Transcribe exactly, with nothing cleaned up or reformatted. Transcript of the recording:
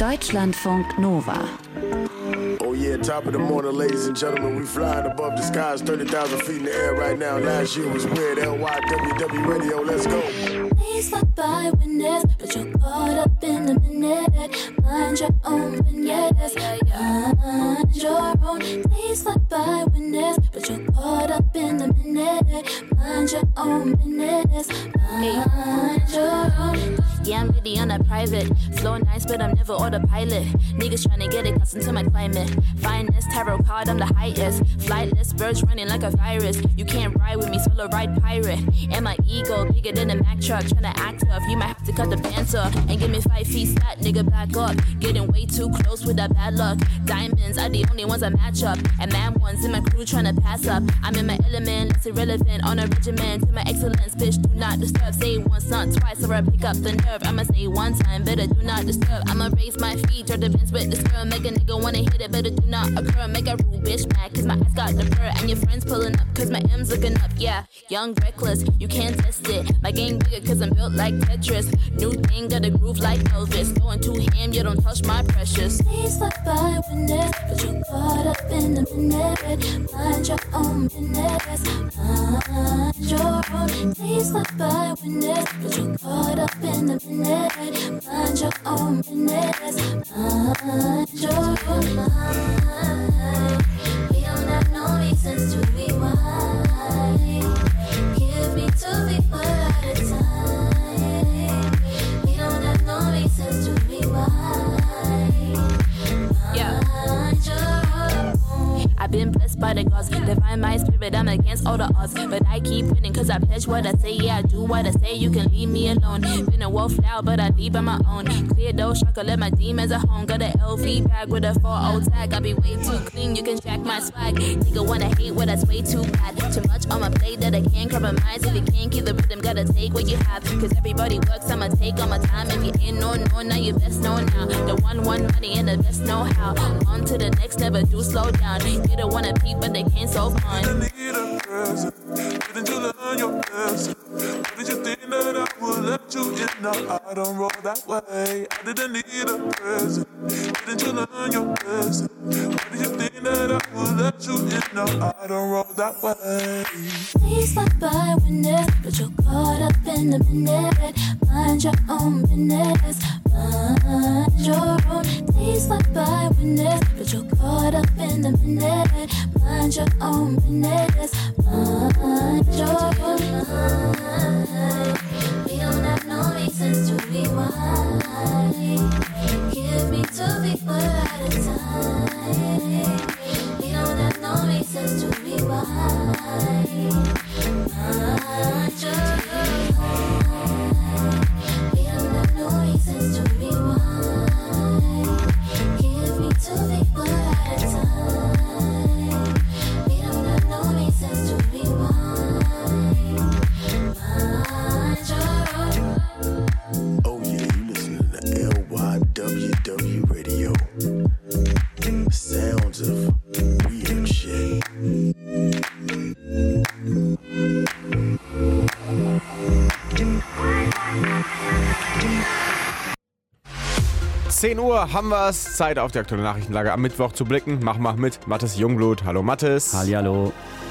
Deutschlandfunk Nova. Oh yeah, top of the morning, ladies and gentlemen. We flying above the skies, thirty thousand feet in the air right now. Last year was weird, L Y W W Radio, let's go. Please fly by when this, but you're caught up in a minute. Mind your own business, mind your own. Please fly by when this, but you're caught up in a minute. Mind your own business, mind your own. Yeah, I'm really on a private. Flow nice, but I'm never autopilot. Niggas tryna get accustomed to my climate. Finest tarot card, I'm the highest. Flightless, birds running like a virus. You can't ride with me, solo ride pirate. And my ego bigger than a Mack truck. Tryna act tough, you might have to cut the pants off. And give me five feet flat, nigga, back up. Getting way too close with that bad luck. Diamonds are the only ones I match up. And mad ones in my crew tryna pass up. I'm in my element, it's irrelevant. On a regimen to my excellence, bitch, do not disturb. Say once, not twice, or I pick up the nerve. I'ma say one time, better do not disturb. I'ma raise my feet, turn the pins with this girl. Make a nigga wanna hit it, better do not occur. Make a rude bitch mad, cause my ass got the fur. And your friends pulling up, cause my M's looking up. Yeah, young, reckless, you can't test it. My game bigger, cause I'm built like Tetris. New thing, got a groove like Elvis. Going too ham, you don't touch my precious. Please fly by when this, but you caught up in a minute. Mind your own business, mind your own. Please fly by when this, but you caught up in a minute. Mind your own business, mind your own mind. We don't have no reasons to rewind. Give me two people at a time. We don't have no reasons to rewind. Mind your own. I've been blessed by the gods, divine my spirit, I'm against all the odds. But I keep winning cause I pledge what I say, yeah I do what I say, you can leave me alone. Been a wolf loud but I leave on my own. Clear though, shaka, let my demons at home. Got an L V bag with a four oh tag, I be way too clean, you can jack my swag. Nigga wanna hate what that's way too bad. Too much on my plate that I can't compromise. If you can't keep the rhythm, gotta take what you have. Cause everybody works, I'ma take all my time. If you ain't no, no, now you best know now. The one, one money and the best know how. On to the next, never do slow down. You don't wanna peep but they can't solve fun. I need a present, didn't you learn your lesson? What did you think that I would let you in? No, I don't roll that way. I didn't need a present, didn't you learn your lesson? What did you think that I would let you in? No, I don't roll that way. Please fly by when this, but you're caught up in a minute. Mind your own business, mind your own. Please fly by when this, but you're caught up in a minute. Mind your own business, mind your own mind. We don't have no reasons to rewind. Give me two people at a time. We don't have no reasons to rewind. Mind your own mind. We don't have no reasons to rewind. Give me two people at a time. We don't have no reasons to rewind. Mind your own. Oh yeah, you listening to L Y W W Radio. Sounds of weird shit. zehn Uhr haben wir es. Zeit auf die aktuelle Nachrichtenlage am Mittwoch zu blicken. Mach mal mit Mathis Jungblut. Hallo Mathis. Hallihallo.